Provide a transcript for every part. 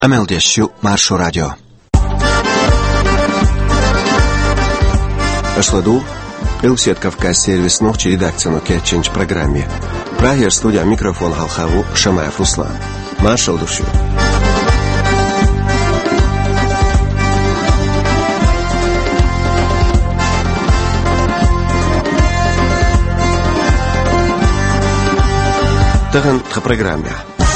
MLDS Маршо Радио. Ашладу, Илсет Кавказ сервис ногчи редакцию Кетченч программе. Прагер студия микрофон Халхаву Шамаев Руслан. Маршал душу. Таган в программе.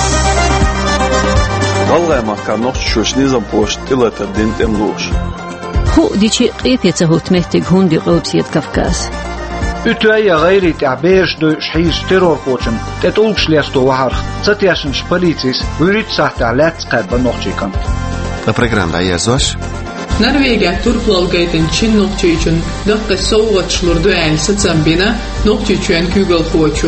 والله ما كان نقش نظام بوش إلا تردين تملوش. هو ديشي قيفيته هو تمهتك هوندي قوبسية كافكاز. Utøya غيري تعبيش دو شحيز تيرور بوشن تتولكش ليستو وحرخ تتياشن شباليتيس وريت ساحت علات قابا نقشي كانت. Программа «Аязош». Norvēģijā turplaukaitin čin nokčīčun, dakka sauvat šlurdu ēļ sacambina, nokčīčuen kūgal hoču.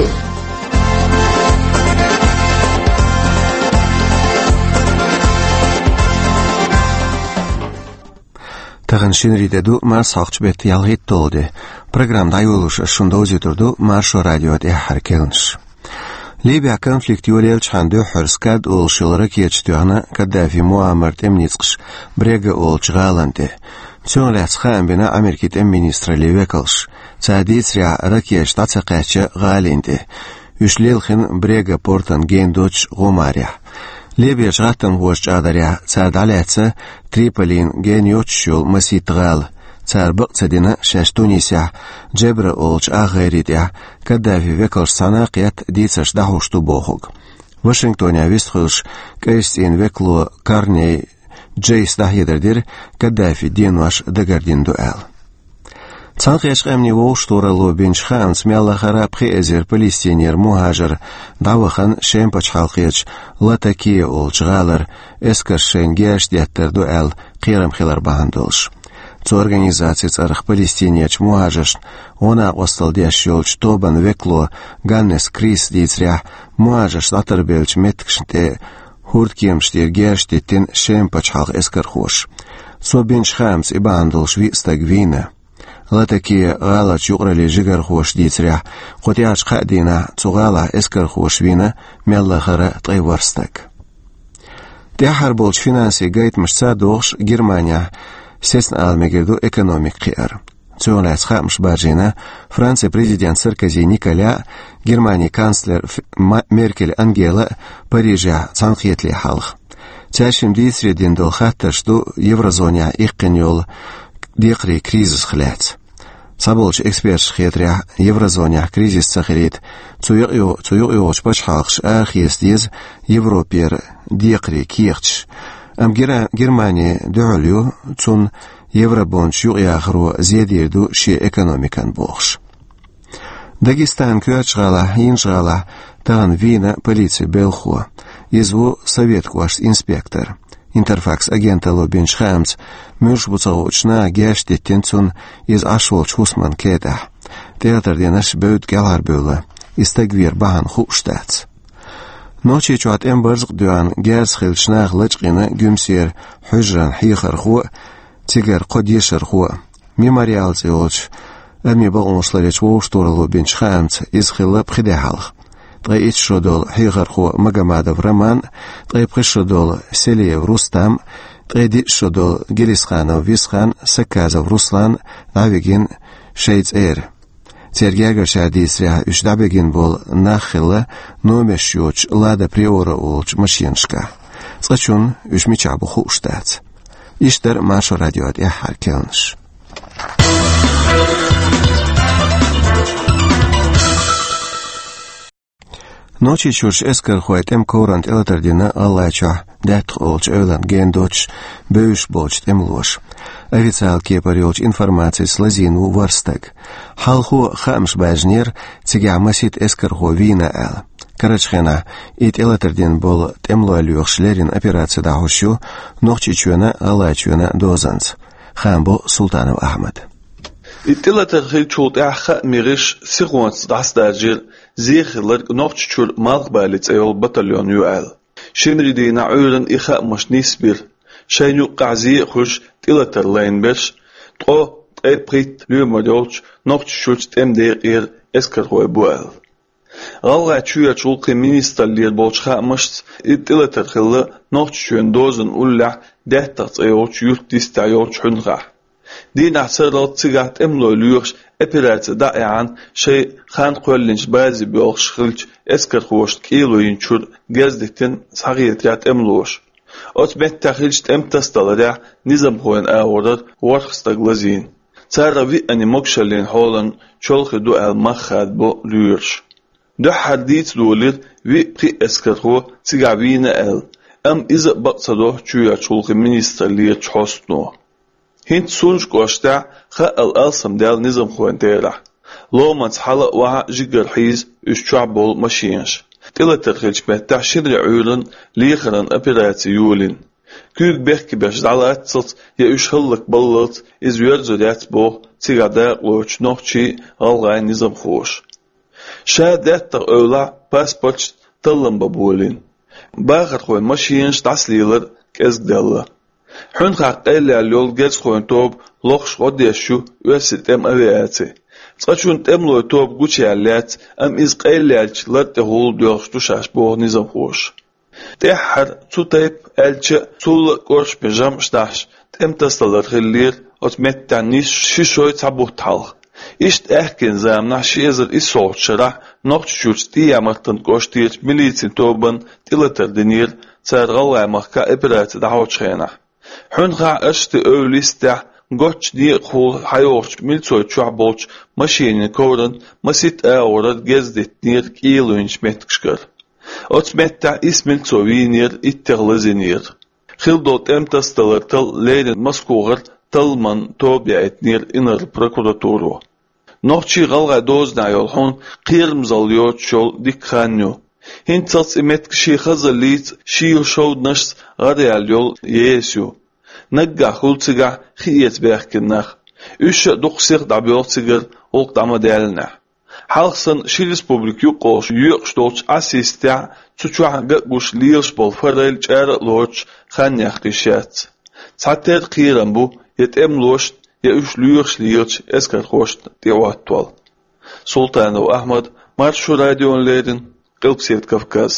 Таган шинридеду Марс хакчбет ялгит толды. Программда юлуш шундози турду Маршо радио де харкелнш. Либия конфликт юлел чханду хурскад ул шилрак ечтуана Каддафи муаммар темницкш брега ул чгаланде. Цёнлацха амбина Америкит министра левекалш. Цадицря ракеш тацакача галинде. Үшлелхин брега портан гендоч гомаря. Либия жгатан вош адаря цадалеца Триполин гениотшул маситгал царбق цадина шаштунися джебра олч агеридя Каддафи векалш санақият дицаш дахушту бохуг. Вашингтоне вистхулш кайстин векло карней джейс дахидердир Каддафи динваш дагардин дуэл. Цанқеш қамни воуштуралу бинчхан смяла харабхи эзер палестинер мухажир давахан шемпач халқич латакия олчгалар эскар шенгеш дяттерду эл қирам хилар бахандылш. Цу организации царх палестинеч мухажиш она осталдеш ёлч тобан векло ганнес крис дицря мухажиш татарбелч меткшнте хурткемштер гештетин шемпач халқ эскар хош. Цу бинчхамс и бахандылш вистагвина. لاتكي غالا تشغرلي جگر خوش ديتريح قطياش قادينا تغالا اسكر خوش بينا ميلا خرا طيورستك دي حربولش فينانسي قايت مش سادوغش جرمانيا سيسن آلميگردو اكونوميك قيار تولات خامش باجينا فرنسي بريزيدنت ساركوزي نيكولا جرماني كانسلر ميركل أنجيلا باريجا تنقيت لي حالخ تاشم ديتري دين دول خاتشدو يفرزونيا إيقنيول ديقري كريزس خلات صابولش اكسبيرش خيتريا يفرزونيا كريزس تخريت تيوغيو باش حاقش اخيس ديز يوروبير ديقري كيختش ام جرماني دعوليو تون يفربونش يغياخرو زياديردو شي اكونوميكان بوخش داغستان كواتشغالا ينشغالا تان فينا полиция белху يزو совет кваш инспектор Интерфакс агента Лобинч Хамс мюш буцаучна гештеттенцун из ашволч хусман кеда. Театр денаш бөд галар бөла. Истагвир бахан хуштац. Ночи чуат эмбарзг дуан герс хилчнах лачгина гюмсер хужран хихар ху тигер qodishar ху мемориал зеолч ами багоншларич воуштор Лобинч Хамс из хилап хидехалх. طيب شدول حيغرخو مجمعة ورمان طيب شدول سلية ورستم طيب شدول جلسخان وفيسخان سكازة ورسلان نافيجين شيت إير ترجع شاديس رح يشدبجين بول ناخلة نومشيوش لادا بريورا أولش ماشينشكا صشون يشميشابو خوشتات يشتر ماشو راديوات إحار كلنش Ночи чуш эскер хуайт корант элатердина аллача дат олч элан гендоч бөш болч темлош. Официал кепарёлч информации слазину варстак. Халху хамш бажнер цигамасит эскер ху вина эл. Карачхена ит элатердин бол темлуалюхшлерин операция дахушу ночи чуна аллачуна дозанс. Хамбо Султанов Ахмад. التلاتة خيلتشوت أحخا ميرش سيغوانس داستاجير زيخلر نوتشول مالقباليت أيول بطليون يوال شمري دينا عورن إخاء مش نسبير شاينو قعزي خوش تلاتة لين برش تقو تقيت بريت ليو مدولش نوتشول تم دير إير اسكر هو بوال Галга чуя чулкы министрлер болчха мышц иттилатер хылы нохчуен дозен улла дәттац айоч юртист айоч хунга. Дин ахсарлат цигат эмлойлуйш операция даян шей хан қөллинч бази биолш хылч эскер хошт килоин чур газдиктен сагият эмлош. От меттахилч эмтасталада низам хоен аордат ворхста глазин. Цара ви ани мокшалин холан чолхи ду ал махад бо луйш. دو حديث دولر وی قی اسکرو تیگاوینه ال از بقصدو چویا چولخ منیسترلیه چهستنو. هند سونج گوشته خا ال سمدل نظام خوان دیره. لومات حالا وها جگر حیز اشتعب بول ماشینش. تلا ترخیش متع شدر عولن لیخرن اپراتیولین. کوک بخی بشدالات صد یا اشهلک بالات از ورزودیت بو تیگاده لوچ نوچی غلغای نظام خوش. شهادات أولى باسبورت طلم ببولين باخر خوين ماشينش تسليلر كأزدلا حن خاق إلا اليول جز خوين توب لخش قد يشو وسط أوياتي تقشون تملو توب قوشي علات إز قيلاتش لتهول ديوش تشاش بوه نظام خوش تحر تطيب ألتش تول قرش بجام شتاش تمتستلر خلير وتمتعنيش شيشوي تابوه تالخ İşte erken zamna şiazır isoğuşara nokçuç diyamartın koştiyet militin toban tilatır denir sarğalaymakka operasiya dahoçxena. Hünha işte öyliste goç diye kul hayoç milsoy çuabolç maşinin korun masit ağırad gezdetnir kiloinç metkşkır. Otmetta ismil sovinir itterlizinir. Xildot emtastalar tal lerin maskuğır talman tobiya etnir inir prokuraturu. نوچی غلغ دوز نیالهون قیرم زالیات شل دیکخانیو. هین تص امت کشی خزلیت شیو شود نشت غریالیول یسیو. نگه خلتگه خیت بیخکننخ. ایش دخسیق دبیات سیگر ولق دام دیلنه. حالسن شیریس پوبلیکیو قوش یوش دوچ اسیسته تچوه گوش لیش بال فریل چهر لوچ خانیخ کشیت. تعتر قیرم بو یت املوشت یا اش لیش لیش اسکر خوشت دیواتوال. سلطان و احمد مارشو رادیون لیدن قلبسیت کافکاز.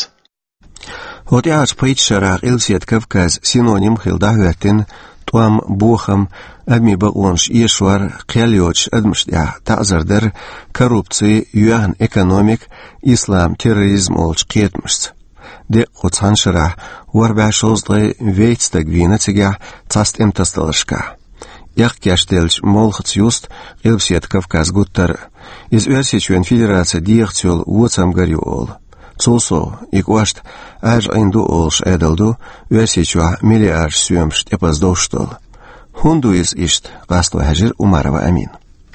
هوتی آج پیچ شراق قلبسیت کافکاز سینونیم خیلدهوتن توام بوخم ادمی باونش ایشوار قیلیوچ ادمشتیا تعذر در کروپسی یوان اکونومیک اسلام تروریسم اولش قیتمشت. ده قطعان شراق وربعشوزدی ویتستگوینه تیگه تاست امتستالشکا. Як кяштелч молхц юст Эльбсет Кавказ гуттар из Версичуен Федерация диехтел уцам гариол. Цулсо иквашт аж инду олш эдалду Версичуа миллиард сюемшт эпаздоштол. Хунду из ишт Гасту Хажир Умарова Амин.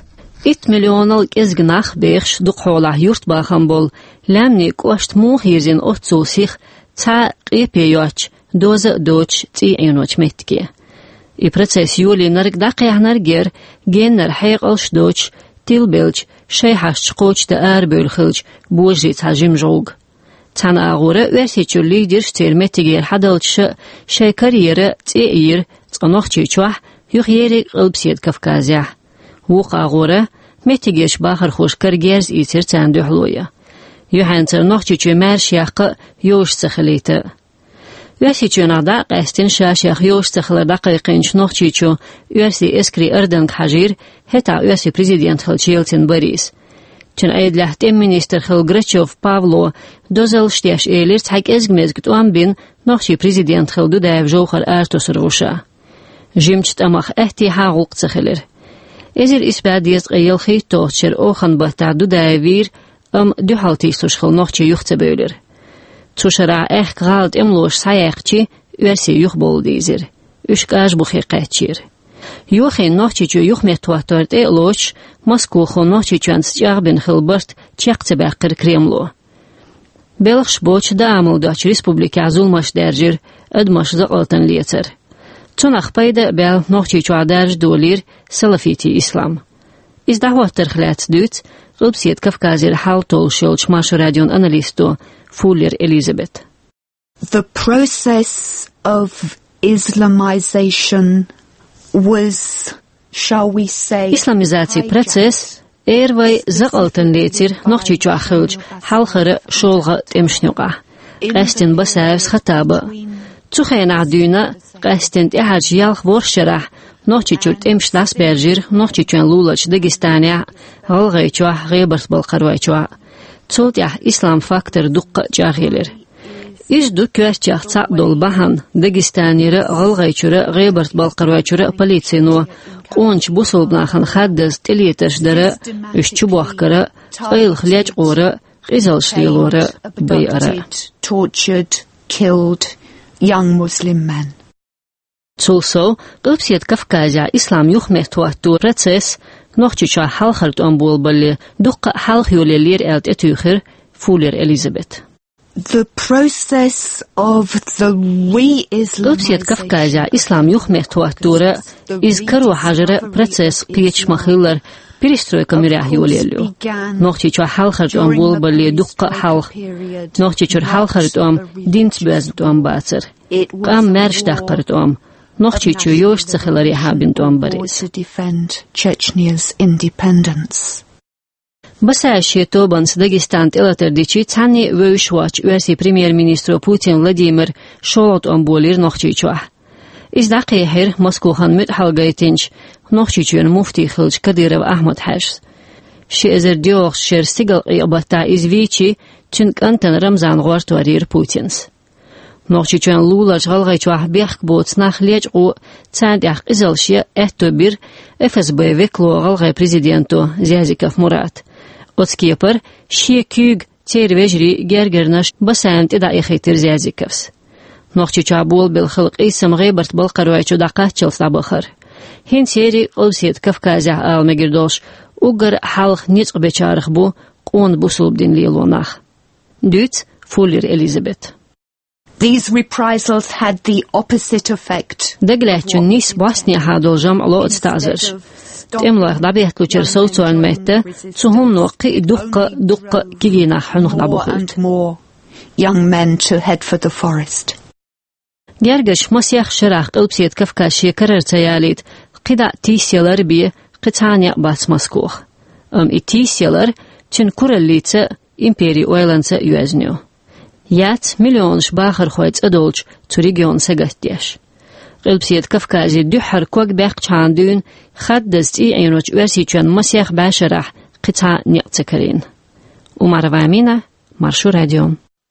1 مليون كزغناخ بيخش دقولا يورت باخمبول لامني كوشت موخيزين اوتسوسيخ تا قيبيوچ دوز دوچ تي اينوچ متكي. I proces juli narg daqiahnar ger genner heiqalsh doch tilbelch sheyhash qoch de arbölkhilch bojit hajim jog. Tan agora versichu lider stelmetiger hadalch shey karriere tseir tsqnokhchichwah yukhiri qlbsiet Kafkazya. Wuq agora metigesh bahar khosh kargerz iter tsanduhloya. Yuhanter nokhchichu marshyaq yosh tsakhilita. Версичу нада قاستن شاشخ يوش تخلر دقيقين شنوخچيچو يرسي اسكري اردن خجير هتا يرسي بريزيدنت خلچيلتن باريس چن ايد لحتم مينستر خلگرچوف پاولو دوزل شتياش ايليرت حق ازگمزگت وان بين نوخچي بريزيدنت خلدو دايف جوخر ارتوس روشا جيمچت امخ احتي حقوق تخلر ازير اسباديس قيل خيتو چر اوخن بتعدو دايفير دو حالتي سوش خل نوخچي يخت بولر Tuşara galt emloş sayaqçı versi yuh bol dizir. Üşqaj bu xiqatçir. Yuxin noxçiçu yuh metwatort eloç Moskva xonoxçiçan sçağbin xilbart çaqçabaqir Kremlo. Belxş boç da amuldaç Respublika azulmaş derjir admaş zaqaltan lieter. Çonaq payda bel noxçiçu adarj dolir salafiti islam. İzdahvatır xlat düt Qlbsiet Kafkazir haltol şolç maş radion analisto Fuller Elizabeth. The process of Islamization was, shall we say, İslamizatsiya proces Ervay zaqaltan leetir noqchi chuakhilj halkhara sholga temshnuqa. Qastin basavs khataba. Tsukhayna aduna qastin ihaj yalq vorshara noqchi chult emshlas berjir noqchi chun lulach Dagestania g'alg'ay chuah g'ibart balqarway chuah. Tsultya islam faktor duqqa jaghilir. İjdu köşçaq çaqdol bahan Dagestanira g'alg'aychura g'ibart balqarwaychura politsiyanu qonch busulbnaxan xaddaz tiliyetashdara ishchubohkara qaylxlach qora qizalshlilora bayara tortured, killed young Muslim men. Tsulso qibsiyat Kafkazya islam yuxmehtuattu proces noqchicha halxart onbolballi duqqa halxyolelir elt etüxir Fuller Elizabeth. The process of the Qibsiyat Kafkazya islam yuxmehtuattura izkaru hajara proces qiyach mahillar перестройка мирях юлелю. Noqchicha halxart onbolballi duqqa halx noqchichur halxart on dintsbezt on batsir. Qam mershdaqqart on noqchichu yosh tsakhilari habint on baris. to defend Chechny's independence. Basashieto bans Dagestan elaterdichi tsani vöshwach uersi premier-ministro Putin Vladimir sholot on bolir noqchichuah. İzdaqihir Moskvahan müthalgaytinch noqchichun mufti khilj Kadyrov Ahmad Hash. Shi ezer diox sher sigal qiyabata izvichi tünkantan Ramzan gwartwarir Putins. Noqchichun lulaj g'alg'aychuah bexk botsnakh lech u tsandях izalshia etobir FSB veklo g'alg'ay prezidento Zyazikov Murat. Otskepar shi kyug tervejri gergernash basant ida ikhitir Zyazikovs. Noqchicha bol bil xalq ism g'ibart balqarwaychu daqachil sabakhir. Hin seri olsit Kafkazya almegirdosh ugar halq nitq becharx bu qon busulbdin lilonach. Düt Fuller Elizabeth. These reprisals had the opposite effect. Daglachun nis Bosnia hadolжам lo odstazir. Temlah dabiatlucher soutsoan mette tsuhum noqi duqqa kigina hunq dabukhit. And more young men to head for the forest. Gergash Mosyakh Shirach qilbsiyat Kafkazya karartayalit qida tisyalar bi qitanya bats Moskva. Itisyalar chin kurallitsa imperi oylansa yuaznyo. Yat milyonsh baxir khoyts adolch zu region sagatyash. Qilbsiyat Kafkazya duhar kwag baq chandun khaddasti aynoch uersichun Mosyakh Basharah qita niqtsakarin. Umar Vamina, Marshu Radio.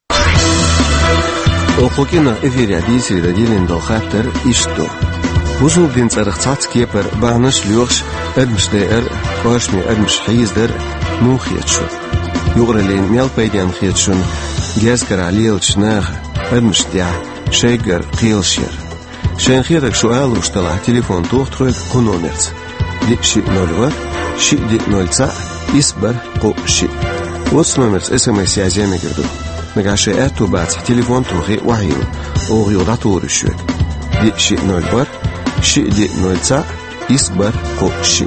Оқокина эфире дисида дилиндо хаттер ишто. Бузул дин цархцац кепер баанаш люрш эдмштер фашми эдмш хиздер нухиятшу. Югрелин мелпейдян хиятшун гескер алилчнах эдмштя шейгер қилшер. Шенхирек шуал уштала телефон тухтруек ку номерц. Дипши 02 ши ди 0 исбар ку ши. Ос номерц смс яземе гирду. Нагаше эту бац телефон тухи вахил оғиуда турышует. Ди ши 0 ши ди 0 исбар ку ши.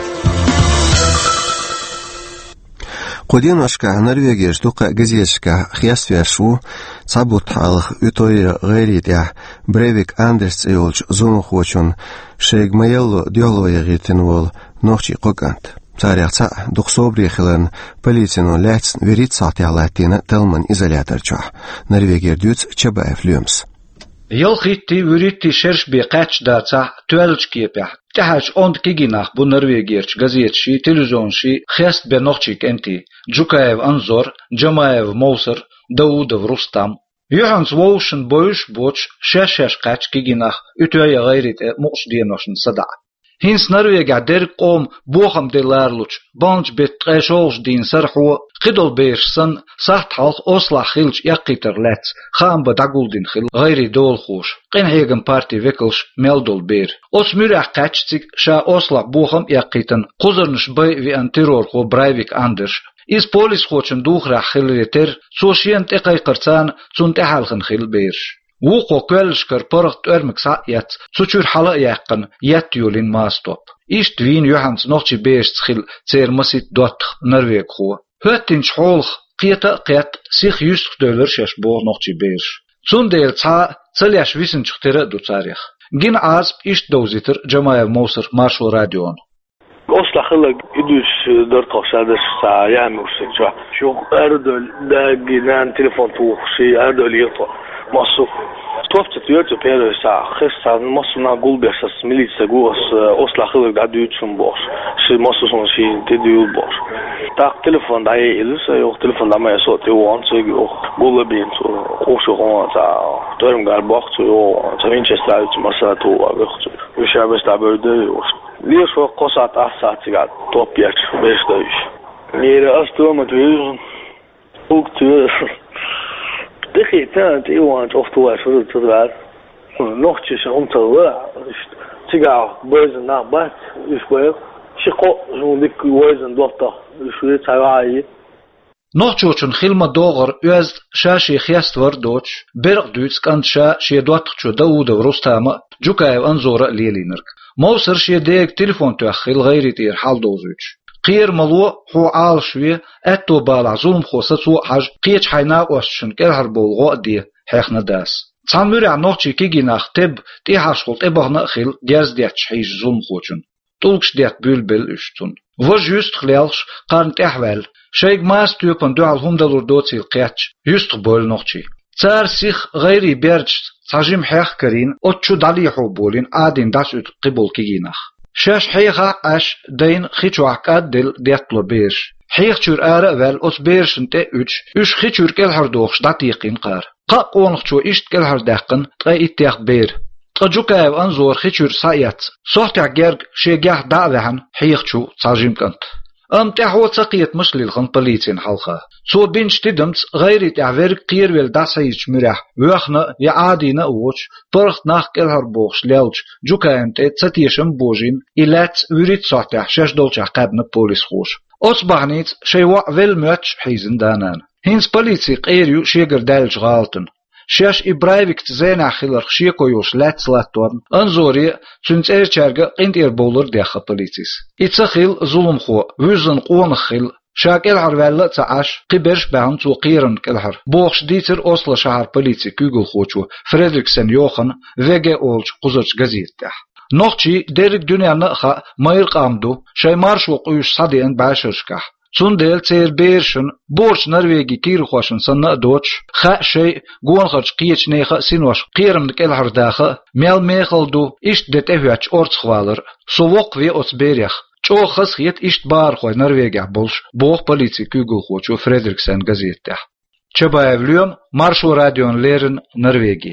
Qudin aşka Norvegiya shtuqa gaziyashka xiyasverшу sabut halq utoyra g'ayritya Breivik Anders Eyolch zunxochun shegmayello dialogitinvol noqchi qoqant. Tsaryaqa duqsobri xilan politsiyano lats verit satyalattina telman izolyatorcha. Norvegiya dyuts Chabayev lyums. Yılxitti vüriti şerşbi qaçdaça tüelçkiyepe. Tahaç ond kiginach bu Norvegiyerç gazetçi televizyonşi xest benoqchik enti. Jukayev Anzor, Jamayev Mouser, Davudov Rustam. Johans Wolschen boyuş boç şeşeş qaç kiginach ütüye gayret muş diyenoshin sada. Hins Norvegiya der qom boham delarluch banch bet qeshos din sarhu qidol beersan saht halq osla khilch yaqiter lets kham badaguldin khil gayri dol khosh qinhegen parti vekels meldol beer os mürah qaçtik sha osla boham yaqiten quzernish bay vi anteror kho Breivik Anders is polis khochen dukhra khilreter soshient eqayqirsan tsunt halqin khil beer وقو كلشكر برغت أرمك ساعيات سوچور حلا يقن يتيولين ماستوب إشت وين يوحنس نوخشي بيشت خيل تير مسيت دوت نرويج خو هاتين شحولخ قيت سيخ يسخ دولر شاش بوغ نوخشي بيش تون ديل تسلياش ويسن شختيرا دو تاريخ جين عازب إشت دوزيتر جماية موسر مارشو راديون Oslakılık idüs 4 haftadır sayam usulca. Şu erdöl dergiden telefon tuğuşu erdöl yıtı. Masu Tofta tüyörtü perösa xestan masuna gulbersas militse guas oslakılık da düğütsün boş. Şey masu son şey dediği boş. Tak telefon da yelirse yok telefon da maya sote o ansı yok. Gulabin so oşu ona ta dörüm gal baktı o ta Winchester ütü masala tuğa baktı. Üşabes da böyle yok. Liye şu kosat asatiga top yer 5 dayış. Yeri astığımı tüyüzün. Uktüyüz. Dikkat et, iwan oftuwa şurada tutlar. Nochtjes omtouwen. Tiga bezen na bat, usboy. Şiko zondik wezen dotta. Uswe tsayi. Nochtjochen xilma doğur öz şaşi xiyast var doç. Berq düts kança şe dotqçu Davud Rustama Jukayev anzora lelinirk. Mosir şe deg telefon tüxil gayritir hal dozuç. قير ملو هو عال شوية أتو بالا زلم خوصة سو حاج قيش حينا وشن كالهر بولغو دي حيخنا داس تساموري عن نوخشي كيجي ناختب دي حاشقلت إبغنا خيل دياز ديات شحيش زلم خوشن طولكش ديات بيل اشتون وجيست خلالش قارنت أحوال شايق ماس تيوبن دو عالهم دلور دوتي القياتش يست بول نوخشي تار سيخ غيري بيرج تاجيم حيخ كرين أتشو داليحو بولين آدين داس قبول كيجي ناخ شاش حيخا اش دين خيچو عقاد دل ديتلو بيرش حيخ چور آره ول اس بيرشن تي اش خيچور كل هر دوخش داتيقين قار قا قونخ چو اشت كل هر داقن تقا اتيق بير تقجوكايو انزور خيچور سايات صوحتع جرگ شيگاه دعوهن حيخ چو تاجيم كنت تحو تقيت مشليلخن بليتين حلقة سو بينش تدمت غيري تعوير قير ويل داسايش مرح ويخنا يعادينا اوش برخت ناخ كالهر بوغش ليلج جوكايم تي تساتيشم بوجين إلات وريت صحتح شاش دولش عقابنا بوليس خوش أصبحنيت شيوا ويل موتش حيزن دانان هينس بليتي قيريو شيگر دالج غالتن شاش إبرايفيك تزينا خيلر خشيكو يوش لاتورن انزوري تنت إيرچارغا قنت إيربولر ديخا بليتيس إتسخيل ظلم خو وزن قون خيل شاك الهر ولا تعاش قبرش بان تو قيرن كالهر بوخش ديتر أصل شهر بليتي كوغل خوچو فريدريكسن يوخن ويجي أولج قزرش غزيتح نوخشي ديرك دنيا نخا ماير قامدو شاي مارشو قيوش صديان باشرشكح Tsundel تير بيرشن بورش نرويجي كير خوشن سنة دوتش خا شيء جون خرج قيش نيخا سينوش قيرم نكال هرداخا ميل ميخل دو إشت دت أهواتش أورتس خوالر سووق في أوتس بيريخ چو خس خيت إشت بار خوي نرويجي بولش بوخ بوليتي كوغل خوچو فريدريكسن غزيتح چبايف اليوم مارشو راديون ليرن نرويجي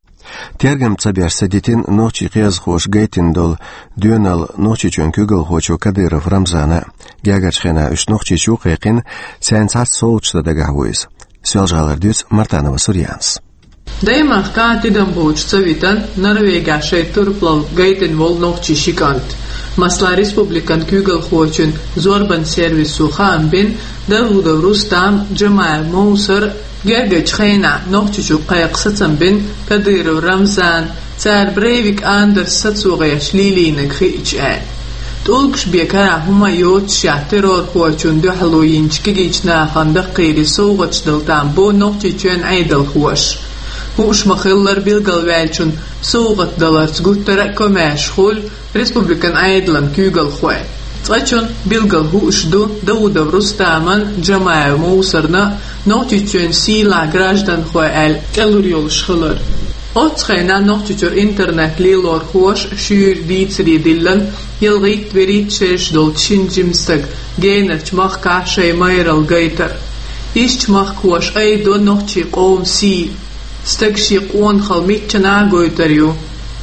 Тергем цабяш садитин ночи қияз хош гейтин дол дюнал ночи чөн күгіл хочу Кадыров Рамзана гягачхена үш ночи чу қиқин сәнсат солчта дагавуиз. Свелжалар дюц Мартанова Сурьянс. Дайма хкаатидам боучцавитан Норвегия шей турплал гейтин вол ночи шикант. Масла республикан күгіл хочун зорбан сервису хаамбин Давудов Рустам Джамаев Моусар Gergech Khayna noqchichu qayqsatan bin Kadyrov Ramzan Tsar Breivik Anders Satsugayash Lilina Khich'an Tulksh bekara huma yot terror khochun de haloyinchkigichna khanda qiri sowgach daltan bo noqchichun aydal khosh Hush makhillar bilgal velchun sowgat dalarts guttara komashkhul Respublikan aydlan kügal khoy Tsachun bilgal hushdu Davudov Rustaman Jamaev Mousarna noqchichun sila grajdan khoy el eluryol shkhalar Otschena noqchichur internet lilor khosh shur ditsri dillan yilgit verit shesh dol chinjimstag geinerch mach ka shay mayral gaitar ish mach khosh ay do noqchi qom si stag shi qon khalmitchna goitaryu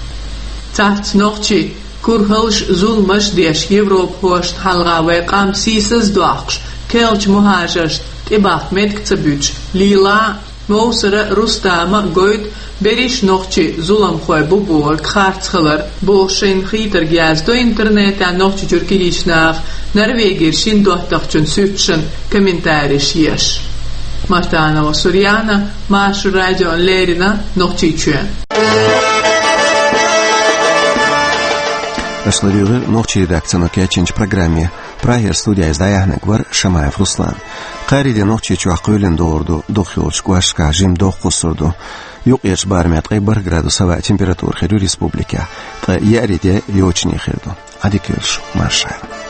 Tsats noqchi Kurhalsh zulmash desh Evrop host halga ve qam sisas doaqsh kelch muhajash tibaq medktsabüch lila Mousara Rustama goit berish noqchi zulam khoy bubor khartskhlar bolshin khiter gazdo internet an noqchi jurkilichnaq Norvegier shin dohtaqchun sütchen kommentarish yesh Martanova Suryana Marsh Radio Lerina noqchi chuen Ашларюгы ночи редакцияны кечинч программе Прагер студия издаяхны гвар Шамаев Руслан. Қариде ночи чуақылын доорду, дохилч гуашка жим дох қусурду. Юқ еш бармет қай 1 градусова температур хиру республика. Та яриде виочни хирду. Адикюш маршай.